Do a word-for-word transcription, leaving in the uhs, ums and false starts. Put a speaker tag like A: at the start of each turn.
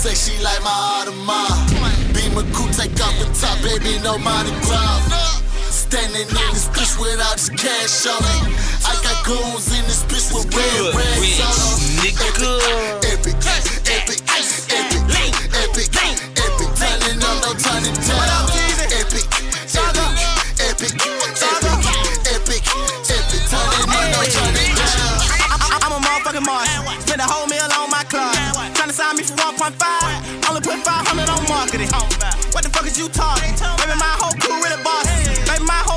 A: say she like my Audemars. Beam a coupe, take off the top, baby, no Mardi Gras. Standing in this bitch without the cash on it. I got goons in this bitch with red rags on them. Epic, epic, epic, epic, epic, epic. Turning up, no turning down. Epic, epic, epic, epic, epic, epic. Turning up, no turning down.
B: I'm a motherfucking Mars. Spend a whole meal on my club. Tryna sign me for one point five. Only put five hundred on marketing. What the fuck is you talking? Baby, my whole crew really boss. Baby, my whole